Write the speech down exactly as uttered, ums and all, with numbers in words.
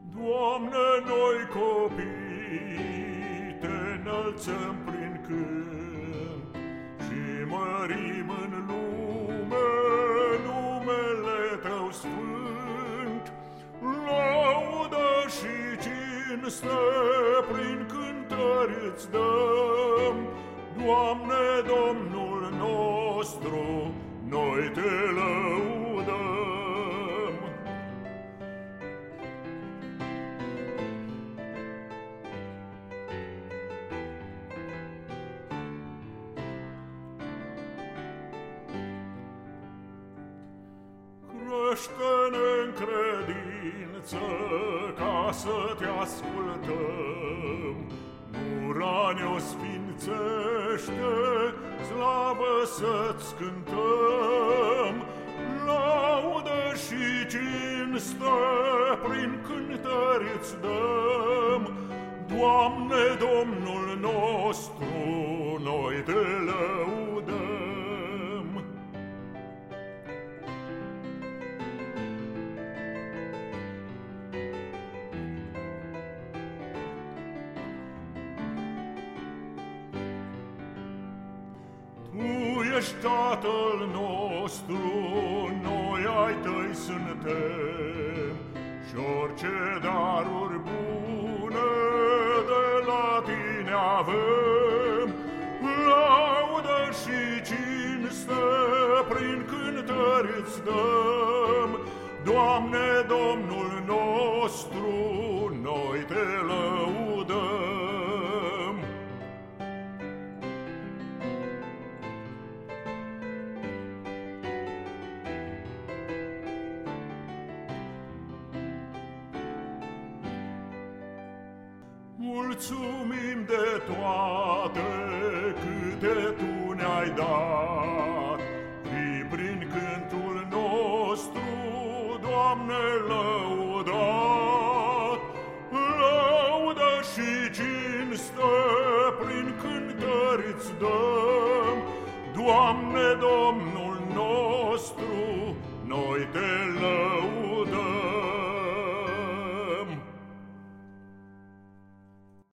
Doamne, noi copii Te înălțăm prin cânt și mărim în lume numele Tău sfânt. Laudă și cinste prin cântări îți dăm, Doamne, Domnul nostru, noi Te lăudăm. Crește-ne în credință ca să Te ascultăm, gura ne-o sfințește, slavă să-ți cântăm. Laudă și cinste prin cântări îți dăm, Doamne, Domnul nostru, noi Te lăudăm. Tu ești Tatăl nostru, noi ai Tăi suntem, și orice daruri bune de la Tine avem. Laudă și cinste prin cântări îți dăm, Doamne, Domnul nostru, noi Te lăudăm. Mulțumim de toate câte Tu ne-ai dat, fii prin cântul nostru, Doamne, lăudat. Laudă și cinste prin cântări îți dăm, Doamne, Domnul nostru, noi Te lăudăm.